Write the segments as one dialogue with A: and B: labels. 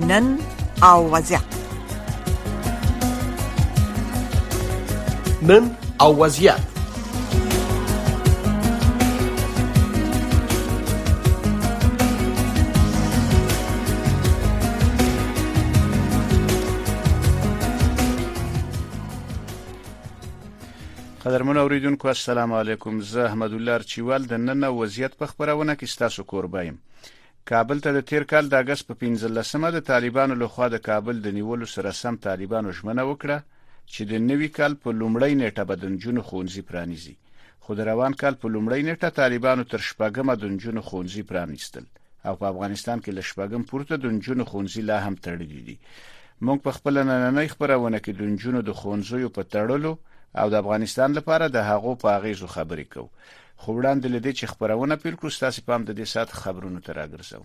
A: نن او وضعیت.
B: نن او وضعیت.
C: قدرمن اوریدونکو السلام علیکم. زه احمد الله چوال د نن وضعیت په خبرونه کې ستاسو کوربایم. کابل ته د تیر کال د اگست په 15مه د طالبانو لخوا د کابل د نیولو سره سم طالبانو ژمنه وکړه چې د نوي کال په لومړۍ نیټه به د نجونو ښوونځي پرانیزي. خو د روان کال په لومړۍ نیټه طالبانو تر شپږمه د نجونو ښوونځي پرانیستل او په افغانستان کې له شپږم پورته د نجونو ښوونځي لا هم تړلي دي. موږ په خپل نننۍ خبرونه کې د نجونو د ښوونځیو په تړلو او د افغانستان لپاره د هغو په اغیزو خبرې کوو. خو وړاندې لدې چې خبرونه پیل کړو ستاسو پام د دې سات خبرونو ته راګرځو.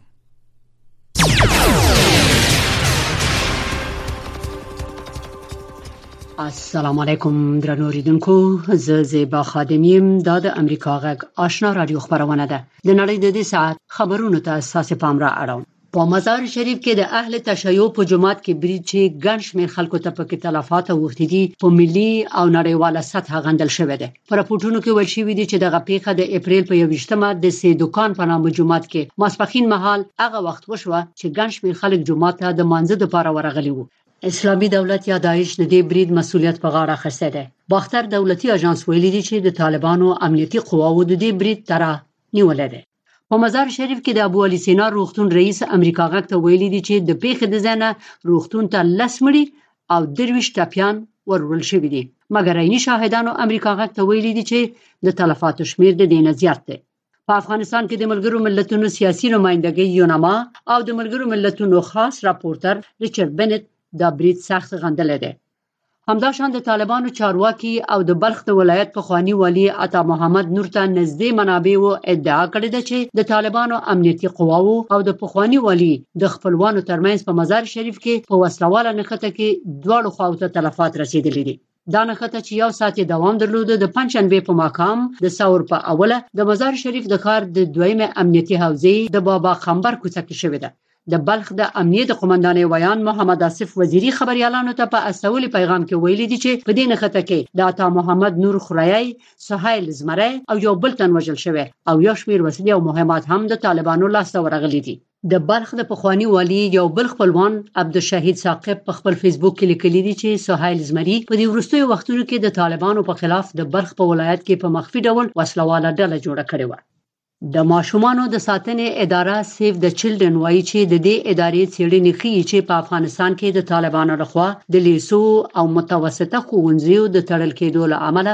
D: السلام علیکم درنو اوریدونکو، زه زیبا خادمیم. دا د امریکا غږ آشنا رادیو خبرونه ده. د نړۍ د دې ساعت خبرونو ته اساس پام را اړوم. په مزار شریف کې د اهل تشیع په جماعت کې برید چې ګڼ شمېر خلکو ته پکې تلفات اوښتي دي په ملي او نړیواله سطحه غندل شوې ده. په راپورټونو کې ویل شوي دي چې دغه پیښه د اپریل په 21مه د سې دکان په نامه جماعت کې ماسپښین مهال هغه وخت وشوه چې ګڼ شمېر خلک جماعت ته د مانځه لپاره ورغلي وو. اسلامي دولت یا داعش د دې برید مسؤلیت په غاړه اخیستی دی. باختر دولتي اژانس ویلي دی چې د طالبانو امنیتي قواوو د دې برید طرح نیولې ده. په مزار شریف کې د ابو علي سینا روغتون رئیس امریکا غږ ته ویلي دی چې د پیښې د ځای روغتون ته 10 مړي او 23 ټپیان ورول شوي دي. مګر عیني شاهدانو امریکا غږ ته ویلي دي چې د تلفاتو شمیر د دې نه زیات دی. په افغانستان کې د ملګرو ملتونو سیاسي نمائندګۍ یوناما او د ملګرو ملتونو خاص راپورټر ریچارډ بنت دا برید سخت غندلی دی. همداشان د طالبانو چارواکي او د بلخ د ولایت پخوانی والی عطا محمد نور ته نږدې منابعو ادعا کړې ده چې د طالبانو امنیتي قواو او د پخوانی والی د خپلوانو ترمنځ په مزار شریف کې په وسلواله نښته کې دواړو خواو ته تلفات رسیدلي دي. دا نښته چې یو ساعت دوام درلوده د پنځشنبه په ماښام د ثور په اوله د مزار شریف د ښار د دویمه امنیتي حوزې د بابا خمبر کوڅه کې شوې ده. د بلخ د امنیت قومندان ویان محمد آصف وزیری خبريالانو ته په استولي پیغام کې ویلي دي چې په دې نښته کې د عطا محمد نور خورایی، سهیل زمری او یو بل تن وژل شوی او یو شمېر وسلې او مهمات هم د طالبانو لاسته ورغلي دي. د بلخ د پخوانی والی یو بل خپلوان عبدالشهید ثاقب په خپل فیسبوک کې لیکلي دي چې سهیل زمری په دې وروستیو وختونو کې د طالبانو په خلاف د بلخ په ولایت کې په مخفي ډول وسلواله ډله جوړه کړې و. د ماشومانو د ساتنې اداره سیف د چلډرن وایي چې د دې ادارې څېړنې ښیي چې په افغانستان کې د طالبانو لخوا د لیسو او متوسطه ښوونځیو د تړل کېدو له امله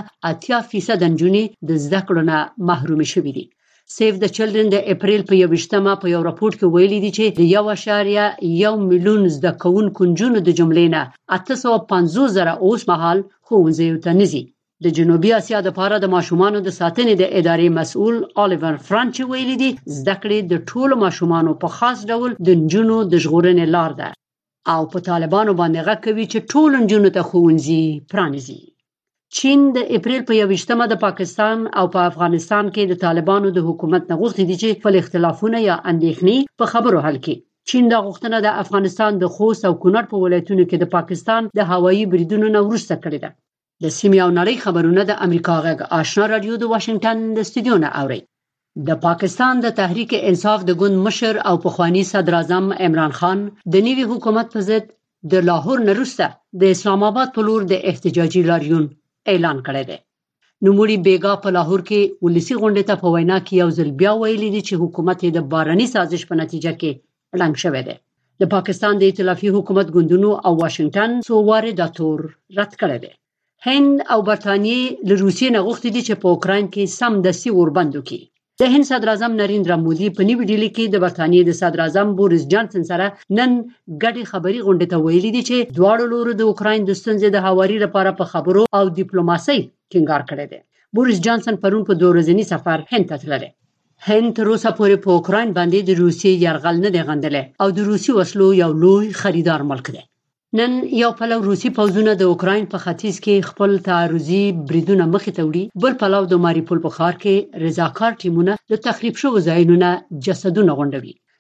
D: 80% نجونې د زده کړو نه محرومې شوې دي. سیف د چلډرن د اپریل په 21مه په یو راپورټ کې ویلي دي چې د 1.1 میلیون زده کوونکو نجونو د جملې نه 850,000 اوس مهال ښوونځیو ته نه ځي. د جنوبي اسیا د لپاره د ماشومانو د ساتنې د ادارې مسؤل الیور فرانچ ویلي دي زده کړې د ټولو ماشومانو په خاص ډول د نجونو د ژغورنې لار ده او په طالبانو باندې غږ کوي چې ټول نجونو ته ښوونځي پرانیزي. چین د اپریل په 21مه د پاکستان او په افغانستان کې د طالبانو د حکومت نه غوښتي دي چې خپل اختلافونه یا اندېښنې په خبرو حل کړي. چین دا غوښتنه د افغانستان د خوست او کونړ په ولایتونو کې د پاکستان د هوایي بریدونو نه وروسته کړې ده. د سیمې او نړۍ خبرونه د امریکا غږ آشنا رادیو د واشنگټن د استودیو نه اوري. د پاکستان د تحریک انصاف د ګوند مشر او پخوانی صدر اعظم عمران خان د نوي حکومت په ضد د لاهور نه وروسته د اسلام آباد په لور د احتجاجي لاریون اعلان کړی دی. نوموړي بیګا په لاهور کې ولسی غونډې ته په وینا کې یو ځل بیا ویلي دي چې حکومت د بارني سازش په نتیجه کې ړنګ شوی دی. د پاکستان د ائتلافي حکومت ګوندونو او واشنگټن څو واره دا تور رد کړی دی. هند او برتانیې له روسیې نه غوښتي دي چې په اوکراین کې سمدستي اوربند وکړي. د هند صدر اعظم نریندرا مودي په نیو ډیلی کې د برتانیې د صدر اعظم بوریس جانسن سره نن ګډي خبري غونډه ته ویلي دي چې دواړو لورو د اوکراین د ستونزې د هواري لپاره په خبرو او ډیپلوماسۍ ټینګار کړی دی. بوریس جانسن پرون په 2 ورځني سفر هند ته تللی. هند تر اوسه پورې په اوکراین باندې د روسیې یرغل نه دی غندلی او د روسي وسلو یو لوی خریدار ملک دی. نن یو پلو روسي پوځونه د اوکراین په ختیځ کې خپل تعرضي بریدونه مخې ته وړي، بل پلو د ماریپول په ښار کې رضاکار ټیمونه د تخریب شوو ځایونو نه جسدونه غونډوي.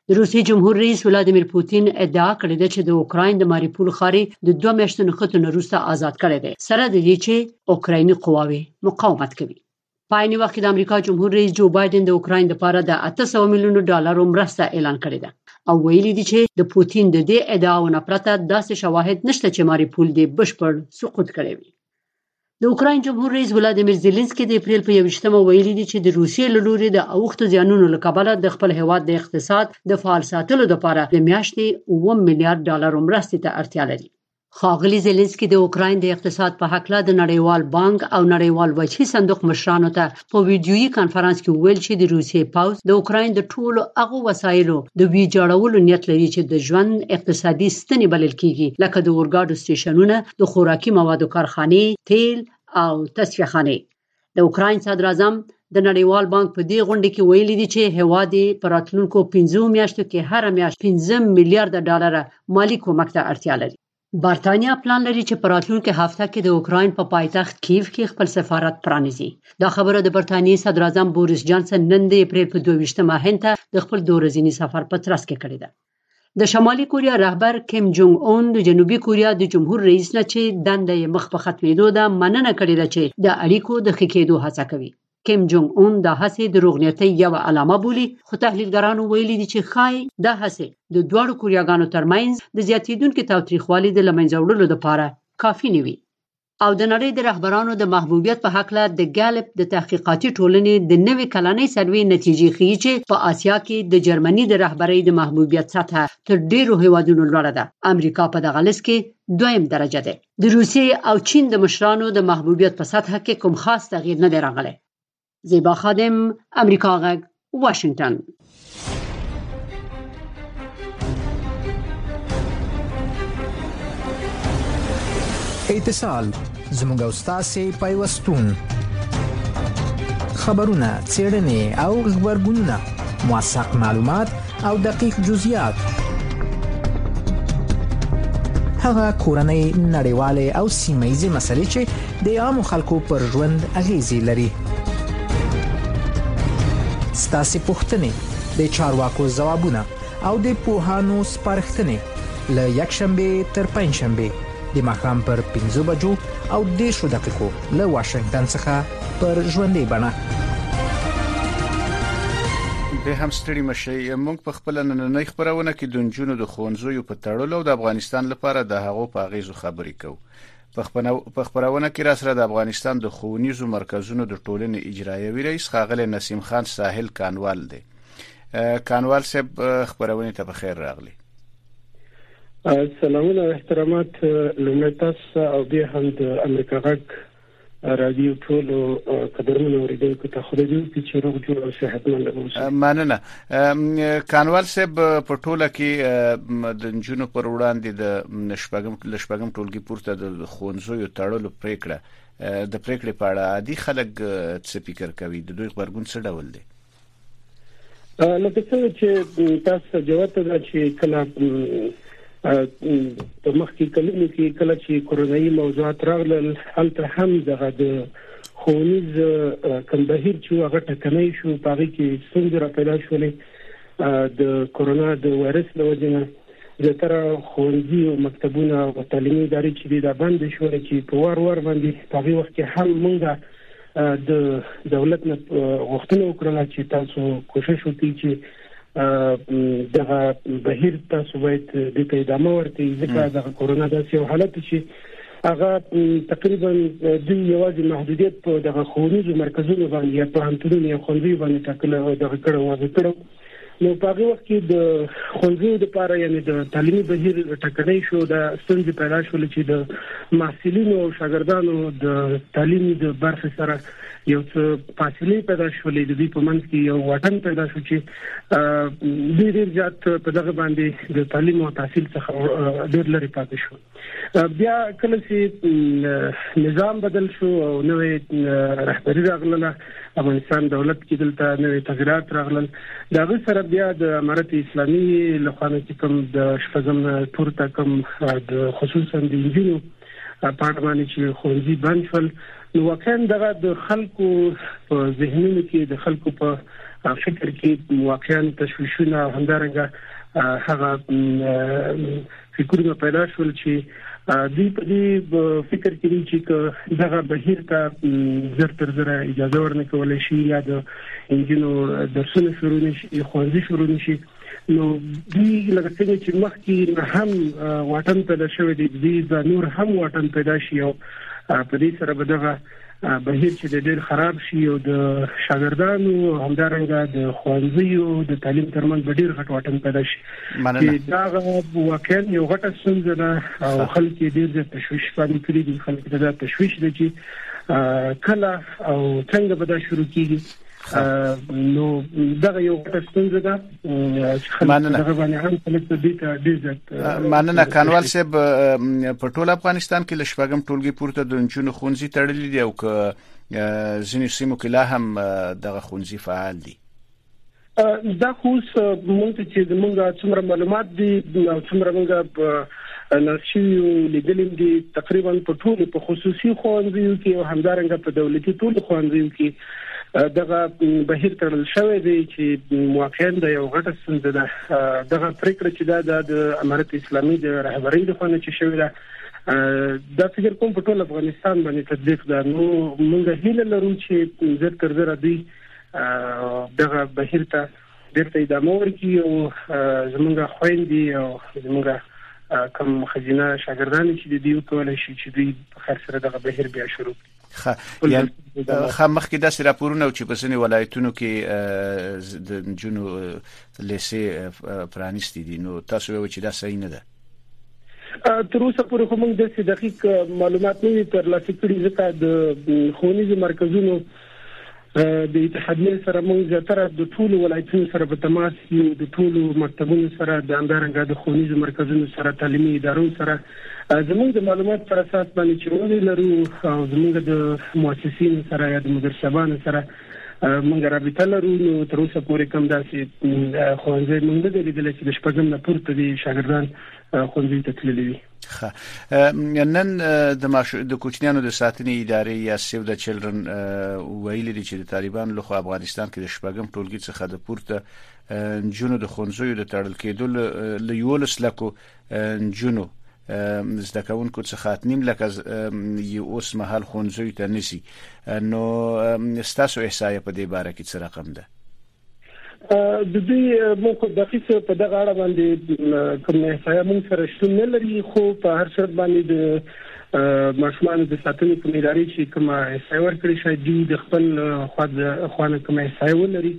D: د روسیې جمهور رئیس ولادیمیر پوتین ادعا کړې ده چې د اوکراین د ماریپول ښار د 2 میاشتو نښتو وروسته آزاد کړی دی، سره د دې چې اوکرایني قواوې مقاومت کوي. په عین وخت کې د امریکا جمهور رئیس جو بایدن د اوکراین لپاره د $800 میلیون مرسته اعلان کړې ده او ویلي دي چې د پوتین د دې ادعاونو پرته داسې شواهد نشته چې ماریپول د بشپړ سقوط کړی وي. د اوکراین جمهور رئیس ولادیمیر زيلنسکي د اپریل په 21مه ویلي دي چې د روسیې له لوري د اوښتو زیانونو له کبله د خپل هیواد د اقتصاد د فعال ساتلو لپاره د میاشتې $1 میلیارډ مرستې ته اړتیا لري. ښاغلي زيلنسکي د اوکراین د اقتصاد په حق له د نړیوال بانک او نړیوال وجهي صندوق مشرانو ته په ویډیويي کانفرنس کې ویل چې د روسیې پوځ د اوکراین د ټولو هغه وسایلو د ویجاړولو نیت لري چې د ژوند اقتصادي ستنې بلل کیږي، لکه د اورګاډو سټیشنونه، د خوراکي موادو کارخانې، تیل او تصفیه خانې. د اوکراین صدر اعظم د نړیوال بانک په دې غونډه کې ویلي دي چې هیواد په راتلونکو 15 میاشتو کې هر میاشت $5 میلیارډ مالی کومک ته اړتیا لري. برتانیا پلان لري چې په راتلونکو هفته کې د اوکراین په پایتخت کیف کې خپل سفارت پرانیزي. دا خبره د برتانیې صدر اعظم بوریس جانسن نن د اپریل په 22مه هند ته د خپل 2 ورځني سفر په ترڅ کې کړې ده. د شمالي کوریا رهبر کیم جونګ اون د جنوبي کوریا د جمهور رئیس نه چې دنده یې مخ په ختمېدو ده مننه کړې ده چې د اړیکو د ښه کېدو هڅه کوي. کیم جونګ اون د هڅې د روغنيتۍ یو علامه بولي، خو تحلیلګرانو ویلي دي چې ښایي د هڅې د دوړو کوریاګانو ترمنځ د زیاتېدونکو تاوتریخوالي د لمنځه وړلو لپاره کافي نه وي. او د نړۍ د رهبرانو د محبوبیت په حق له د ګالپ د تحقیقاتي ټولنې د نوې کلنۍ سروې نتیجې ښیي چې په آسیا کې د جرمني د رهبرۍ د محبوبیت سطح تر ډیرو هیوادونو لوړه ده. امریکا په دغه لیست کې 2م درجه ده. د روسیې او چین د مشرانو د محبوبیت په سطح کې کوم خاص تغییر نه دی راغلی. زیبا خادم، امریکا غږ، واشنگټن.
B: اتصال زموږ او ستاسو پیوستون، خبرونه، څېړنې او خبرګونونه، موثق معلومات او دقیق جزئیات، هغه کورنۍ، نړیوالې او سیمه‌ییزې مسلې چې د عامو خلکو پر ژوند اغیزې لري. ستاسو پوښتنې، د چارواکو ځوابونه او د پوهانو سپارښتنې له یکشنبه تر پنځشنبه د ماښام پر 5 بجو او 10 دقیقو له واشنگټن څخه پر ژوندۍ بڼه.
C: به هم ستړي مشي. موږ په خپل نننۍ خبرونه کې د نجونو د ښوونځیو په تړلو د افغانستان لپاره د هغو په اغیزو خبرې کوو. په خبرونه کې را سره د افغانستان د ښوونیزو مرکزونو د ټولنې اجرایوي رئیس ښاغلی نسیم خان ساحل کانوال دی. کانوال صاحب خبرونه ته بخیر راغلی.
E: سلامونه او احترامات لومړی تاسو او بیا هم د امریکا غږ رادیو ټولو قدرمنو اوریدونکو ته خدای دې وکړي چې روغ جوړ او صحتمند اوسئ.
C: مننه. کانوال صاحب په ټوله کې د نجونو پر وړاندې د شپږم ټولګي پورته د ښوونځیو تړلو پریکړه د پریکړې په اړه عادي خلک څه فکر کوي؟ د دوی خبرګون څه ډول دی؟
E: لکه څنګه چې تاسو جواب ته چې کله په مخکې کلونو کې کله چې کورونایي موضوعات راغلل، هلته هم دغه د ښوونیز کوم بهیر چې هغه ټکنۍ شو، په هغې کې ستونزې را پیدا شولې د کورونا د وایرس له وجې نه. زیاتره ښوونځي او مکتبونه او تعلیمي ادارې چې دي دا بندې شولې چې په وار باندې په هغې وخت کې هم موږ د دولت نه غوښتنه وکړله چې تاسو کوشش وکړئ چې دغه بهیر تاسو باید د ادامه ورکړئ، ځکه دغه کورونا داسې یو حالت چې هغه تقریبا د یوازې محدودیت په دغه ښوونیزو مرکزونو باندې یا پوهنتونونو یا ښوونځیو باندې ټاکلی دغه کړی. نو په هغه وخت کې د ښوونځیو لپاره یعنې د تعلیمي بهیر ټکنۍ شو، د ستونزې پیدا شولې چې د محصلینو او شاګردانو د تعلیم د برخې سره یو څه فاصلې پیدا شولې، د دوی په منځ کې یو واټن پیدا شو چې ډېر زیات په دغه باندې د تعلیم او تحصیل څخه ډېر لرې پاتې شو. بیا کله چې نظام بدل شو او نوې رهبري راغله، افغانستان دولت کې دلته نوې تغیرات راغلل، د هغې سره بیا د امارت اسلامي لخوا چې کوم د شپږم پورته کوم د خصوصا د نجونو په اړه باندې چې ښوونځي بند شول، نو واقعا دغه د خلکو په ذهنونو کې د خلکو په فکر کې واقعا تشویشونه همدارنګه هغه فکرونه پیدا شول چې دوی په دې فکر کې چې دغه بهیر ته زر تر زر اجازه ورنکول شي یا د انجینو درسونه شروع نشي خوندې شروع نشي نو دوی لکه څنګه چې مخکې هم واټن پیدا شوی دی د نور هم واټن پیدا شي او په دې سره به دغه بهیر چې ډېر خراب شي او د شاګردانو همدارنګه د ښوونځیو د تعلیم ترمنځ ډېر غټ واټن پیدا شي چې دا واقعا یو غټه ستونزه ده او خلک ډېر د تشویش باندې کړي دي خلک د تشویش دي چې کله او څنګه به دا شروع کیږي نو دغه یو ستونزه ده چې دغه باندې هم خلک د دې
C: مننه کانوال صاحب په ټول افغانستان کې لشپږم ټولګي پورته د انجونو خونځي تړلې دي او که ځینې سیمو کې لا هم دغه خونځي فعال دي
E: دا خو مونږ چې موږ څومره معلومات دي څومره موږ نشو لیدلې دي تقریبا په ټول په خصوصي خونځیو کې او همدارنګه په دولتي ټول خونځیو کې دغه بهیر تړل شوی دی چې واقعا د یو غټ ستونزه ده دغه پریکړه چې د امارت اسلامي د رهبرۍ د خونه چې شوی ده دا فکر کوم په ټول افغانستان باندې تطبیق ده نو موږ هیله لرو چې زر تر زر دوی دغه بهیر ته ډېر ادامه ورکړي او زموږ خويندې او زموږ کوم خزینه شاګردان چې دوی کولای شي چې دوی په خیر سره دغه بهیر بیا شروع
C: مخکې داسې راپورونه چې په ځینې ولایتونو کې د جنو لیسې پرانیستي دي نو تاسو وایئ چې دا صحیح نه ده
E: تر اوسه پورې کوم د دقیق معلومات نه ترلاسه کړي ځکه د ښوونیزو مرکزونو د اتحادیې سره موږ زیاتره د ټولو ولایتونو سره په تماس یو د ټولو مکتبونو سره د همدارنګه د ښوونیزو مرکزونو سره تعلیمي ادارو سره زموږ د معلومات پر اساس باندې چې موږ لرو او زموږ د مؤسسین سره یا د مدرسانو سره موږ رابطه لرو نو تر اوسه پورې کوم داسې خوندې موږ د لیدل چې د شپږم نه پورته دي شاګردان خوندې ته تللي وي
C: نن د کوچنیانو د ساتنې ادارې یا سیو د چلډرن ویلي دي چې د طالبان له خوا افغانستان کې د شپږم ټولګي څخه د پورته جنو د خونځو د تړل کېدل له یو لسلکو جنو زده کوونکو څخه نیم لکه یو اوس مهال خونځو ته نسی نو ستاسو احصایه په دې باره کې څه رقم ده
E: د دې موږ دقیق په دغه اړه باندې کوم احصایه موږ سره شتون نه لري خو په هر شرط باندې د ماشومان د ساتنې په ادارې چې کوم احصایه ورکړي شي د خپل خوانه کوم احصایه ولري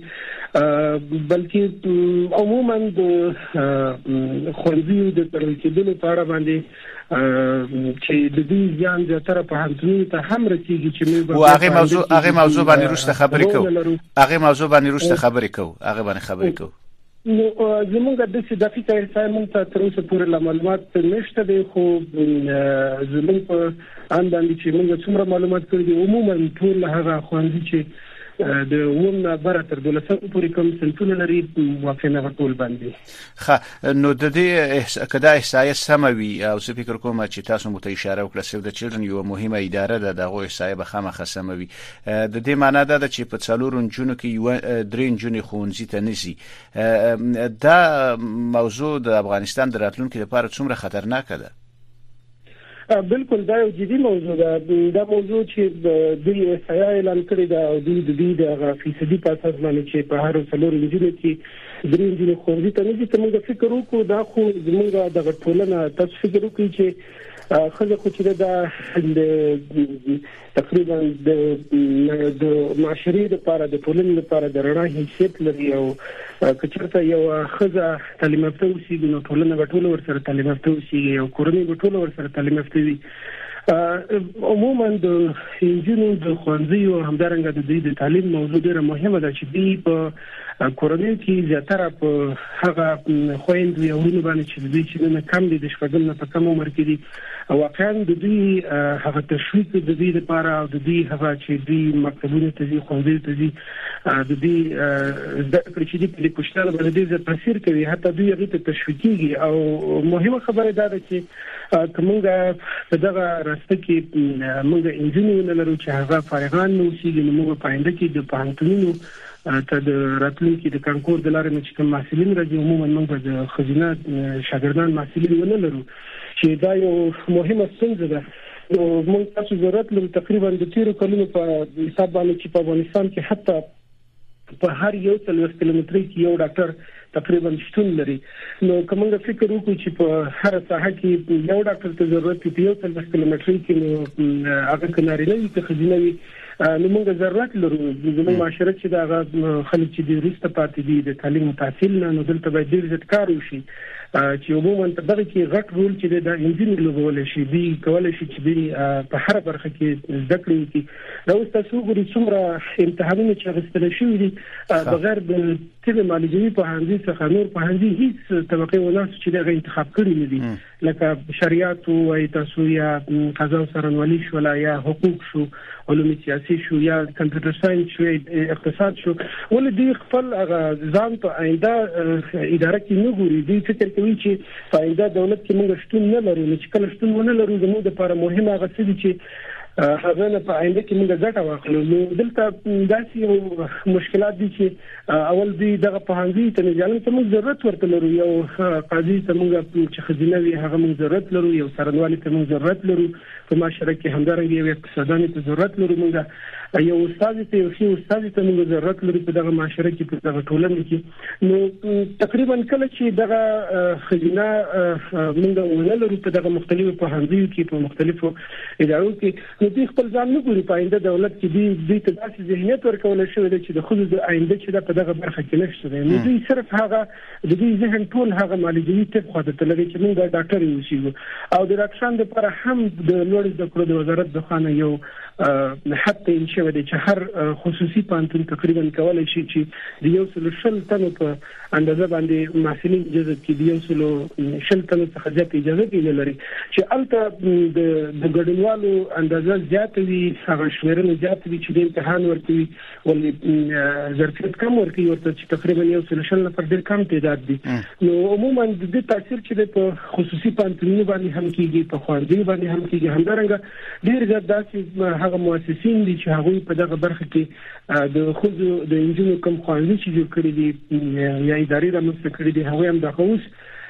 E: بلکې عموما د خوندې د تړل کېدلو په اړه باندې چې د دې ځان زیاتره په هانتونو ته هم رسیږي چې موږ
C: هغه موضوع باندې روسته خبرې کوو هغه موضوع باندې روسته خبرې کوو هغه باندې خبرې کوو
E: نو زموږ د څه دقیقه احصایه موږ ته تر اوسه پورې معلومات نشته دی خو زموږ په اندازې چې موږ څومره معلومات کړی دي عموما ټول هغه خوندې چې د ومنه بره تر 12 پورې کوم سنتونه لري واقعا ټول باندې
C: نو د دې کدا احصایه سموي او څه فکر کوم چې تاسو مو ته اشاره وکړه سیو د چلډرن یو مهمه اداره ده دغه احصایه به خامخا سموي د دې معنی ده چې په څلورون جنو کې یو درین جنې خونځي ته نسی دا موضوع د افغانستان د راتلونکو لپاره څومره خطرناک ده
E: بالکل دا یو جدي موضوع ده دا موضوع چې د احصایه اعلان کړی دا او د دې فیصدي په اساس باندې چې په هر څلور انجینو کې درې انجینو خوندې ته نه دي ته موږ فکر وکړو دا خو زموږ د ټولنه تاسو فکر وکړئ چې خزه خو چې دا تقریبا د معاشري لپاره د ټولنې لپاره د رڼا حیثیت لري او کچرته یو خزه تعلیم یافته اوسېږي نو ټولنه به ټول ورسره تعلیم یافته اوسېږي او کورنۍ به ټول ورسره تعلیم یافته وي عموما د انجینو د ښوونځیو همدارنګه د دوی د تعلیم موضوع ډېره مهمه ده چې دوی په کورنۍ کې زیاتره په هغه خویندو یا ورونو باندې چې دوی چې نه کم دي د شپږم نه په کم عمر کې دي واقعا د دوی هغه تشویق د دوی لپاره او د دوی هغه چې دوی مکتبونو ته دي خوندې ته دي د دوی د پرچې په پښتنه باندې ډېر تاثیر کوي حتی دوی هغه ته تشویقي او مهمه خبره ده چې کومه دغه راسته کې موږ انجینرونه لرو چې هغه فارغان نو سیګ نو موږ پاینده کې د پانتونو ته د راتلونکي د کانکور د لارې چې کوم محصلین راځي عموما موږ د خزینه شاګردان محصلین ونه لرو چې دا یو مهمه ستونزه ده. موږ تاسو ضرورت لرو تقریبا د 13 کلونو په حساب باندې چې په افغانستان کې حتی په هر یو 3 کیلومتر کې یو ډاکټر تقریبا شتون لري. نو کومه فکر وکړو چې په هر ساحه کې یو ډاکټر ته ضرورت دی یو 3 کیلومتر کې نو هغه کناري نه وي خزینه وي نو موږ ضرورت لرو زموږ معاشره چې دا خلک چې د روسته پاتې دي د تعلیم او تحصیل نه نو دلته باید ډیر زیات کار وشي چې عموما په دغه کې غټ رول چې د انجینر لوبول شي دی کولای شي چې په هر برخه کې زده کړې کی دا اوس تاسو ګورئ څومره امتحانونه چې غوښتل شوی دي بغیر د تل مالجوي په هندي څخه نور په هندي هیڅ طبقه ونه چې دغه انتخاب کړی نه دي لکه شریعت او تاسو یا قضا او سرنوالي شو یا حقوق شو علوم سیاسي شو یا کمپیوټر ساينس شو اقتصاد شو ولې خپل ځان ته آینده اداره کې نه ګوري دي فکر کوي چې فائدہ دولت کې موږ شتون نه لرو چې کله شتون ونه لرو زموږ لپاره مهمه غوښتل دي چې هغه نه په آینده کې موږ ګټه واخلو. نو دلته داسې مشکلات دي چې اول دی دغه په هندي ته ځانم ته موږ ضرورت ورته لرو یو قاضي ته موږ چې خزینه وي هغه موږ ضرورت لرو یو سرنوالي ته موږ ضرورت لرو په معاشره کې همدارنګه یو اقتصادي ته ضرورت لرو موږ یو استاد ته یو شی استاد ته موږ ضرورت لرو په دغه معاشره کې په دغه ټولنه کې. نو تقریبا کله چې دغه خزینه موږ ولرو په دغه مختلفو په هندي کې په مختلفو ادارو کې نو دوی خپل ځان نه ګوري په آینده دولت کې دوی ته داسې ذهنیت ورکول شوی دی چې د خود د آینده چې په دغه برخه کې نشته دی نو دوی صرف هغه د دوی ذهن ټول هغه مالجوي ته خو د تلګي چې موږ ډاکټر یو او د ډاکټرانو لپاره هم د لوړ زده کړو د وزارت د خانه یو حتی ان شاء الله چې هر خصوصي پانتون تقریبا کولای شي چې د یو سل شل تنو په اندازه باندې محصلین اجازه کې د یو سل شل تنو څخه زیات اجازه کې لري چې البته د ګډونوالو اندازه زیات وي هغه شمیرنه زیات وي چې د امتحان ورکوي ولې ظرفیت کم ورکوي ورته چې تقریبا یو سل شل نفر ډیر کم تعداد دي. نو عموما د دې تاثیر چې په خصوصي پانتونونو باندې هم کیږي په خارجي باندې هم کیږي همدارنګه ډیر زیات داسې هغه مؤسسین دي چې هغه په دغه برخه کې د خود د انجینر کوم خوانځي چې جوړ کړی دي یا اداري رامنځته کړی دي هغه هم د خوښ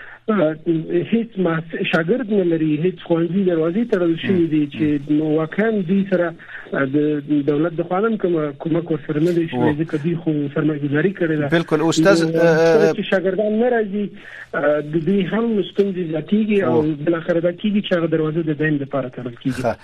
E: هیڅ ما شاګرد نه لري هیڅ خوانځي دروازې تړل شوې دي چې واقعا دوی سره د دولت د قانون کومک ورسره نه دی شوی ځکه دوی خو سرمایه‌ګذاري کړې ده.
C: بالکل استاد
E: چې شاګردان نه راځي د دوی هم ستونزې زیاتېږي او بل اخر دا کیږي چې هغه دروازه د دین لپاره تړل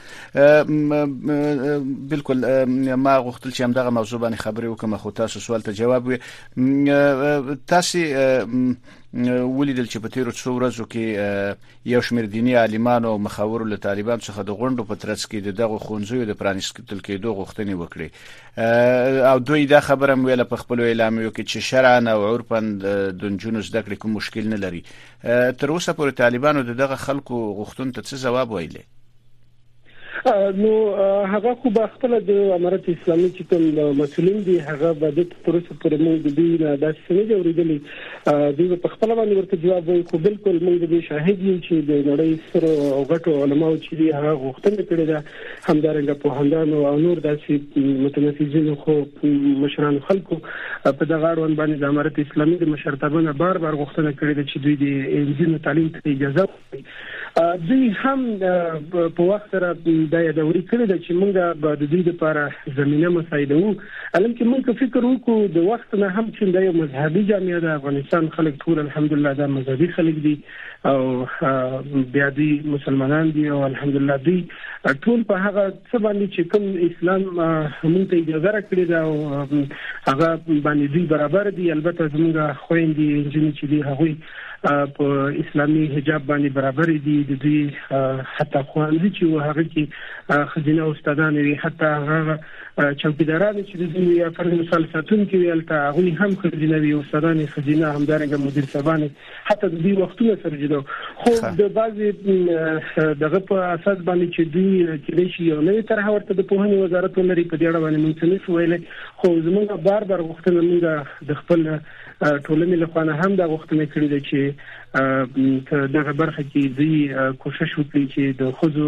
E: کیږي.
C: بالکل ما غوښتل چې هم دغه موضوع باندې خبرې وکم خو تاسو سوال ته جواب وي تاسو ولیدل چې په تیرو څو ورځو کې یو شمېر دیني عالمانو او مخاورو له طالبان څخه د غونډو په ترڅ کې دغه خونځو د پرانیستل کېدو غوښتنې وکړي او دوی دا خبره ویله په خپل اعلامیو کې چې شرعاً او عرفاً د نجونو زده کړې کوم مشکل نه لري. تر اوسه پورې طالبانو دغه خلکو غوښتنو ته څه ځواب ویلی؟
E: نو هغه خو په خپل د امارت اسلامي چې کوم مسولین دي هغه به د پروسه پر موږ د دې داسې نه جوړېدلې دوی په خپل باندې ورته جواب وایي خو بالکل موږ د شاهد یو چې د نړۍ سره او غټو علماو چې دي هغه غوښتنه کړې ده همدارنګه په هندانو او نور داسې متنفذین خو مشران خلکو په دغه اړوند باندې د امارت اسلامي د مشرتابه بار غوښتنه کړې ده چې دوی د انجینر تعلیم ته اجازه ورکړي. دوی هم په وخت سره دا یادوري کړی ده چې موږ به د دې لپاره زمينه مساعده وو علم کې موږ فکر وکړو د وخت نه هم چې د یو مذهبي جامعه د افغانستان خلک ټول الحمدلله د مذهبي خلک دي او بیا دي مسلمانان دي او الحمدلله دي ټول په هغه څه باندې چې کوم اسلام موږ ته اجازه راکړي ده او هغه باندې دي برابر دي. البته زموږ خويندې انجنیر چې دي هغوی په اسلامي حجاب باندې برابر دي د دې حتی خوانځي چې هغه کې خزینه استادان وي حتی هغه چوکیداران چې د دې یا فرض مثال ساتون کې ویل تا هغه هم خزینه وي استادان خزینه همدارنګه مدیر صاحبان حتی د دې وختونو سره جوړ خو د بعضي دغه په اساس باندې چې دوی کې شي یو نوې طرح ورته د پوهنې وزارت ولري په دې اړه باندې مونږ څه ویل خو زموږ بار غوښتنه موږ د خپل ټولنې لپاره هم دا غوښتنه کړې ده چې دغه برخه کې دوی کوشش وکړي چې د خوځو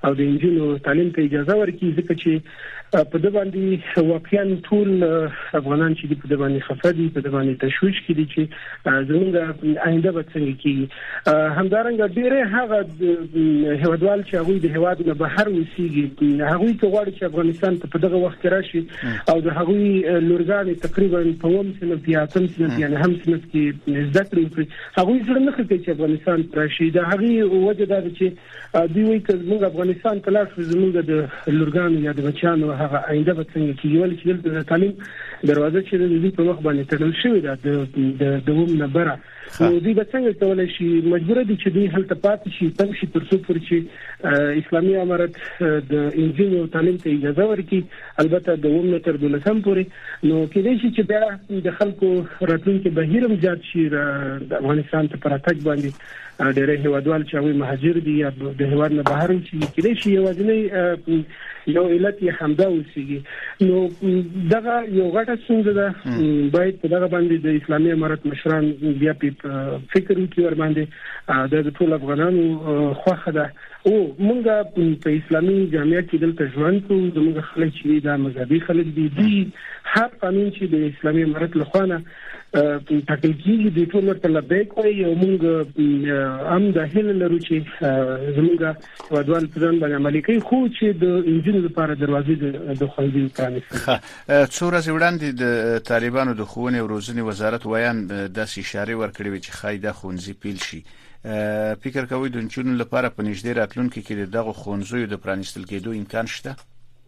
E: او د انجینو تعلیم ته اجازه ورکړي ځکه چې په د باندې واقعا ټول افغانان چې په د باندې خفدي په د باندې تشويش کړي چې زموږ آینده به څنګه کیږي همدارنګه ډېر هغه هیوادوال چې هغه د هیواد نه بهر وسیږي هغه ته غواړي چې افغانستان ته په دغه وخت کې راشي او د هغه لورګان تقریبا په وم سنه بیا تم سنه یعنی هم سنه کې زده کړې هغه څنګه نه کوي چې افغانستان راشي دا هغه وجه دا چې دوی وایي چې موږ افغانستان ته لاړ شو زموږ د لورګان یا د بچانو هغه آینده به څنګه کیږي ولې چې د تعلیم دروازه چې د دې په وخت باندې تړل شوې ده د دوم نه بره نو دوی به څنګه کولای شي مجبور دي چې دوی هلته پاتې شي تم شي تر څو پر چې اسلامي امارت د انجینو تعلیم ته اجازه ورکړي البته د وم نه تر 12 پورې نو کېدای شي چې بیا د خلکو راتلونکي بهیرم زیات شي د افغانستان ته پراتګ باندې ډېر هیوادوال چې هغه مهاجر دي یا د هیواد نه بهر شي کېدای شي یوازینی یو علت یې همدا اوسېږي نو دغه یو غټه ستونزه ده باید په دغه باندې د اسلامي امارت مشران بیا په فکر وکړي ور باندې د ټول افغانانو خوخه ده او موږ په اسلامي جامعه کې دلته ژوند کوو زموږ خلک چې د مذهبي خلک دي هر قانون چې د اسلامي امارت لخوا نه ټاکل کیږي د ټول ورته لبیک وي او موږ هم د هیله لرو چې زموږ ودوال پرځان باندې عملي کوي خو چې د انجینو لپاره دروازې د خوندي پرانیستي
C: څو ورځې وړاندې د طالبانو د ښوونې او روزنې وزارت ویان د اشاره ورکړي چې خایده خونځي پیل شي فکر کوي د انجینو لپاره په نږدې راتلونکي کې دغه خونځو د پرانیستل کېدو امکان شته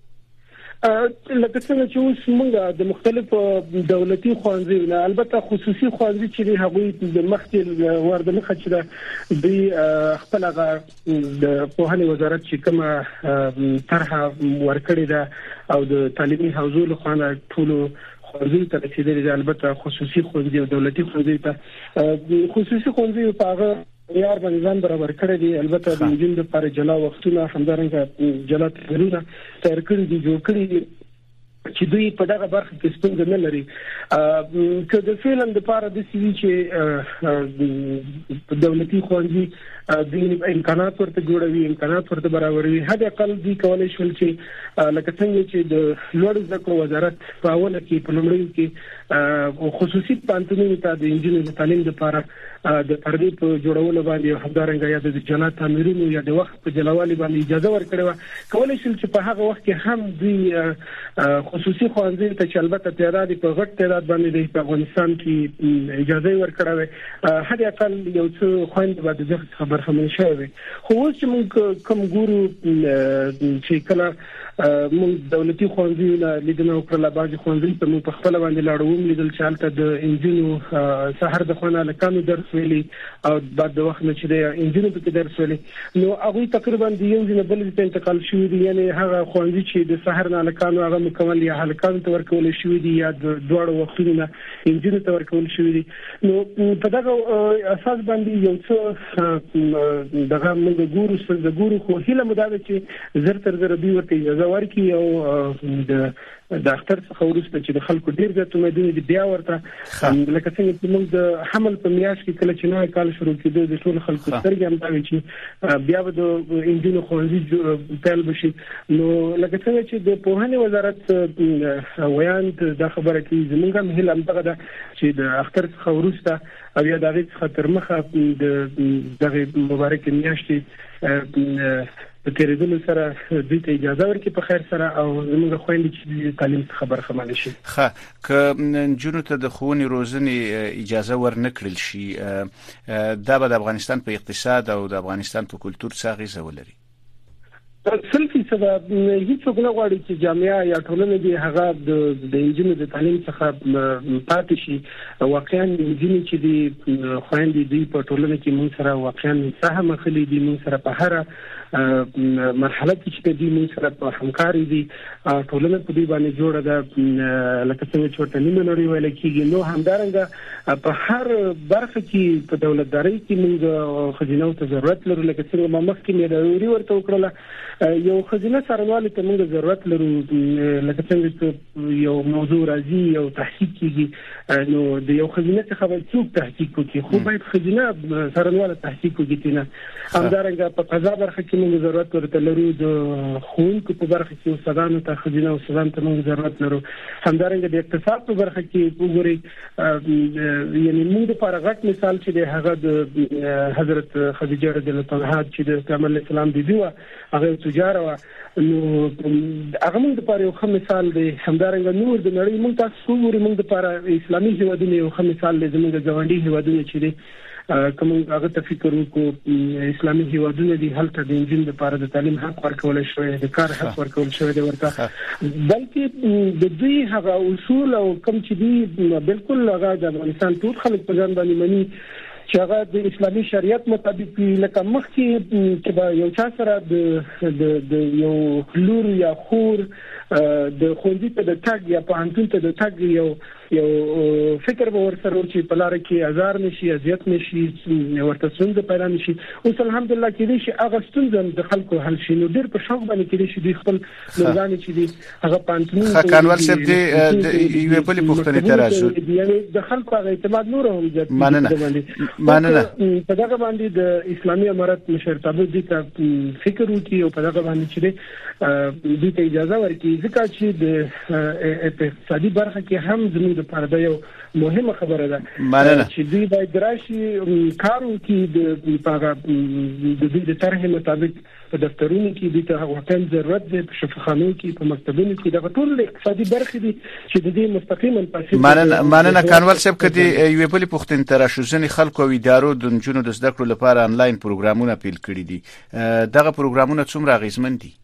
E: لکه څنګه چې اوس موږ د مختلفو دولتي ښوونځیو البته خصوصي ښوونځي چې هغوی د مخکې ورده مخه چې د خپل د پوهنې وزارت چې کومه طرحه ورکړې ده او د تعلیمي حوزو له خوا ټول ښوونځي ته رسیدلي البته خصوصي ښوونځي او دولتي ښوونځي ته خصوصي ښوونځي په هغه یار باندې ځان برابر کړی دی البته د انجین لپاره جلا وختونه همدارنګه جلا تدریسونه تر کړی دي جوړ کړی دي چې دوی په دغه برخه کې ستونزه نه لري که د فعلن لپاره د سوي چې دولتي ښوونځي د امکانات ورته جوړوي امکانات ورته برابروي هدا اقل دي کولای شول چې لکه څنګه چې د لوړ زده کړو وزارت په اوله کې په لومړي کې خصوصي پانتونو ته د انجینر تعلیم لپاره د پردې په جوړولو باندې همدارنګه یا د جلا تعمیرونو یا د وخت په جلاوالي باندې اجازه ورکړه کولای شول چې په هغه وخت کې هم دوی خصوصي ښوونځي ته چې البته تعداد په غټ تعداد باندې په افغانستان کې اجازه ورکړه هدا اقل یو څه خوند به د خبر خمن شوی خو اوس چې موږ کوم ګورو چې کله موږ دولتي ښوونځي لیدنه وکړه بعضي ښوونځي ته موږ په خپل باندې لاړو لیدل چې حالت د انجینو سحر د خونه لکانو درس ویلي او بعد د وخت نه چې د انجینو په درس ویلي نو هغه تقریبا د یو ځای بل ځای انتقال شوی دی یعنی هغه ښوونځي چې د سحر نه لکانو هغه مکمل یا هلکانو ته ورکول شوی دی یا د دوړو وختونو انجینو ته ورکول شوی دی نو په دغه اساس باندې یو څه دغه موږ ګورو خو هله مداوي چې زر تر زر دی ورته اجازه ورکړي او د اختر څخه ورسته چې د خلکو ډیر زیات امیدونه دي بیا ورته لکه څنګه چې موږ د حمل په میاشت کې کله چې نوې کال شروع کېدو د ټول خلکو سترګې هم دا وي چې بیا به د انجینو ښوونځي پیل بشي نو لکه څنګه چې د پوهنې وزارت ویان دا خبره کوي زموږ هم هیله همدغه ده چې د اختر څخه ورسته او یا د هغې څخه تر مخه د دغه مبارکې میاشتې په تیریدلو سره دوی ته اجازه ورکړي په خیر سره او زموږ خويندې چې تعلیم څخه برخمن شي
C: که جنو ته د ښوونې روزنې اجازه ورنکړل شي دا به د افغانستان په اقتصاد او د افغانستان په کلتور څخه اغیزه ولري
E: سلفي سبب هیڅوک نه غواړي چې جامعه یا ټولنه دې هغه د انجینو د تعلیم څخه پاتې شي واقعا انجینو چې دې خويندې دې په ټولنه کې موږ سره واقعا سهم خلي دي موږ سره په هر مرحله کې چې دې موږ سره په همکاري دي ټولنه په دې باندې جوړه ده لکه څنګه چې ورته نیمه نړۍ ویل کېږي نو همدارنګه په هر برخه کې په دولتداري کې موږ خزینه ته ضرورت لرو لکه څنګه ما مخکې مې د اوري ورته وکړه یو خزینه سرنوالي ته موږ ضرورت لرو لکه څنګه چې یو موضوع راځي یو تحقیق کیږي نو د یو خزینه څخه به څوک تحقیق کوي خو باید خزینه سرنواله تحقیق کوي نه همدارنګه په قضا برخه کې کې موږ ضرورت ورته لرو، د ښوونکو په برخه کې استادانو ته، ښځینه استادانو ته موږ ضرورت لرو. همدارنګه د اقتصاد په برخه کې وګورئ، یعنی موږ لپاره غټ مثال چې د هغه د حضرت خدیجه رضی الله عنها چې د پیغمبر اسلام بیبي وه، هغه تجار وه، نو هغه موږ لپاره یو ښه مثال دی. همدارنګه نور د نړۍ موږ تاسو وګورئ، موږ لپاره اسلامي هیوادونه یو ښه مثال دی. زموږ ګاونډي هیوادونه چې دي کوم هغه ته فکر وکړو، اسلامي هیوادونه دي، هلته د انجن لپاره د تعلیم حق ورکول شوی، د کار حق ورکول شوی دی ورته، بلکې د دوی هغه اصول او کوم چې دي بالکل هغه د افغانستان ټول خلک په ځان باندې مني چې هغه د اسلامي شریعت مطابق لکه مخکې چې به یو چا سره د یو لور یا خور د ښوونځي ته د تګ یا پوهنتون ته د تګ یو فکر به ورسره چې په لاره کې ازار نشي، اذیت نشي، ورته ستونزه پیدا نشي. اوس الحمدلله کېدای شي هغه ستونزه د خلکو حل شي، نو ډېر په شوق باندې کېدای شي دوی خپل لورګانې چې دي هغه پوهنتونونه
C: کانوال صاحب د یوې بلې پوښتنې ته راځو،
E: یعنی د خلکو هغه اعتماد نور هم زیات
C: مننه
E: په دغه باندې د اسلامي امارت مشرتابه دي ته فکر وکړي او په دغه باندې چې دوی ته اجازه ورکړي، ځکه چې د اقتصادي برخه کې هم زموږ لپاره دا یو مهمه خبره ده چې دوی باید راشي کار وکړي د دوی د طرحې مطابق په دفترونو کې دوی ته واقعا ضرورت دی، په شفاخانو کې، په مکتبونو کې، دغه ټول اقتصادي برخې دي چې د دې مستقیما پاسې.
C: مننه کانوال صاحب، کدي یوې بلې پوښتنې ته راشو. ځینې خلکو او ادارو د نجونو د زده کړو لپاره انلاین پروګرامونه پیل کړي دي، دغه پروګرامونه څومره اغیزمن دي؟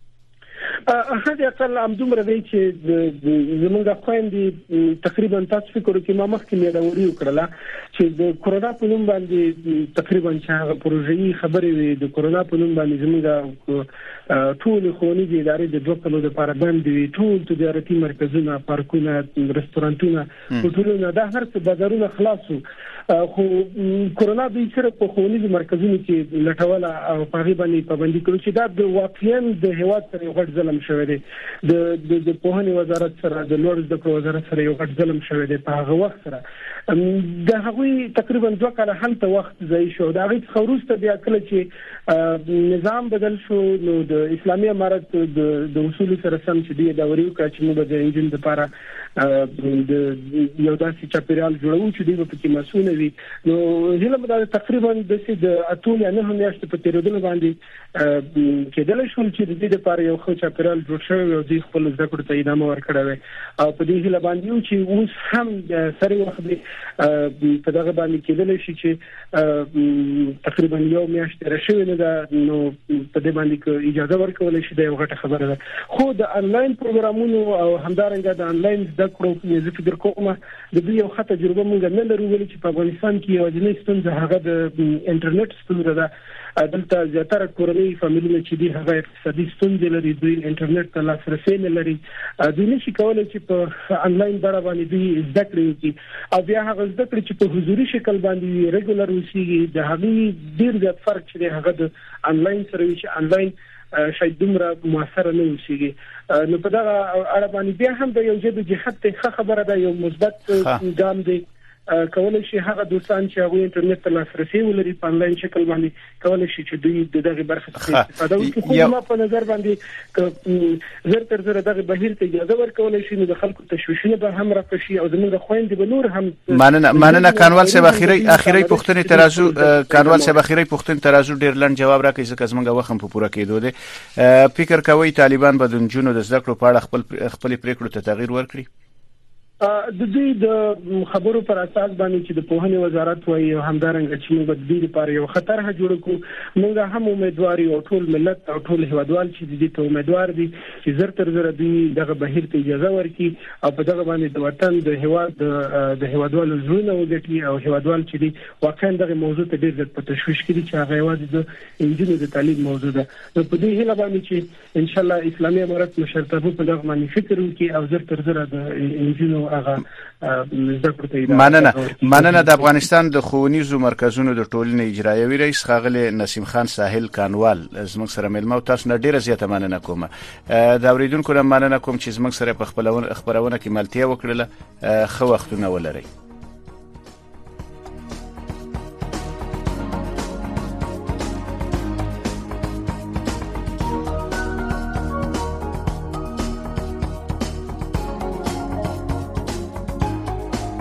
E: هغه اقل همدومره دی چې زمونږ خويندې تقریبا تاسو فکر وکړئ، ما مخکې میډاوري وکړله چې د کورونا په نوم باندې تقریبا چې هغه پروژې خبرې وي، د کورونا په نوم باندې زمونږ ټول ښوونیزې ادارې د 2 کلو لپاره بند وي، ټول تجارتي مرکزونه، پارکونه، رستورانتونه، هوټلونه، دا هر څه بازارونه خلاص وو. خو کورونا د صرف په ښوونیزو مرکزونو کې لټوله او په هغې باندې پابندي کړو چې دا د واقعا د هیواد سره یو غټ ظلم شوی دی، د پوهنې وزارت سره، د لوړ زده کړو وزارت سره یو غټ ظلم شوی دی. په هغه وخت سره د هغوی تقریبا 2 کاله هلته وخت ضایع شو. د هغې څخه وروسته بیا کله چې نظام بدل شو، نو د اسلامي امارت د اصولو سره سم چې دوی داوري وکړه چې موږ د انجن لپاره د یو داسې چاپیریال جوړو چې دوی به پکې مسؤل وي. نو هیله مې ده تقریبا د 8 یا 9 میاشتې په تېرېدلو باندې کېدلی شول چې د دې لپاره یو ښه چاپیریال جوړ شوی او دوی خپل زده کړو ته ادامه ورکړې وي. او په دې هیله باندې یو چې اوس هم سره وخت په دغه باندې کېدلی شي چې تقریبا یو میاشت تېره شوې نه ده، نو په دې باندې اجازه ورکولی شي، دا یو غټه خبره ده. خو د انلاین پروګرامونو او همدارنګه د انلاین زده کړو زه فکر کوم د دوی یو ښه تجربه موږ نه لرو، ولې چې په افغانستان کې یوازینۍ ستونزه هغه د انټرنیټ ستونزه ده. دلته زیاتره کورنۍ فامیلونه چې دي هغه اقتصادي ستونزې لري، دوی انټرنیټ ته لاسرسی نه لري، دوی نشي کولی چې په انلاین بڼه باندې دوی زده کړې وکړي او بیا هغه زده کړې چې په حضوري شکل باندې ریګولر اوسېږي، د هغې ډېر زیات فرق چې دی هغه د انلاین سره وي چې انلاین شاید دومره موثره نه اوسېږي. نو په دغه اړه باندې بیا هم د یو جدوجهد ښه خبره ده، یو مثبت ګام دی. کولای شي هغه دوستان چې هغه انټرنیټ ته لاسرسی ولري په انلاین شکل باندې کولای شي چې دوی د دغه برخه څخه استفاده وکړي. خو ما په نظر باندې زر تر زر دغه بهیر ته اجازه ورکولای شي، نو د خلکو تشویشونه به هم راکشي او زموږ خويندې به نور هم.
C: مننه کانوال صاحب، اخیری پوښتنې ترازو کانوال صاحب اخیری پوښتنې ترازو ډیر لنډ جواب راکړئ ځکه زموږ وخت هم په پوره کېدو دی. فکر کوئ طالبان به د نجونو د زده کړو په اړه خپل پریکړو ته تغییر ورکړي؟
E: د دوی د خبرو پر اساس باندې چې د پوهنې وزارت وایي او همدارنګه چې موږ د دې لپاره یو خطر جوړ کړو، موږ هم امیدوار یو ټول ملت او ټول هیوادوال چې د دې ته امیدوار دي چې زر تر زر دوی دغه بهیر ته اجازه ورکړي او په دغه باندې د وطن د هیواد د هیوادوالو زړونه وګټي او هیوادوال چې دي واقعا دغه موضوع ته ډېر زیات په تشویش کې دي چې هغه یوازې د انجینو د تعلیم موضوع ده. نو په دې هیله باندې چې ان شاء الله اسلامي امارت مشرتابه په دغه باندې فکر وکړي او زر تر زر د انجینو
C: مننه. د افغانستان د ښوونیزو مرکزونو د ټولنې اجرایوي رئیس ښاغلی نسیم خان ساحل کانوال زموږ سره مېلمه او تاسو نه ډیره زیاته مننه کوم. د اوریدونکو نه مننه کوم چې زموږ سره په خپرونه کې ملتیا وکړله. ښه وختونه ولرئ.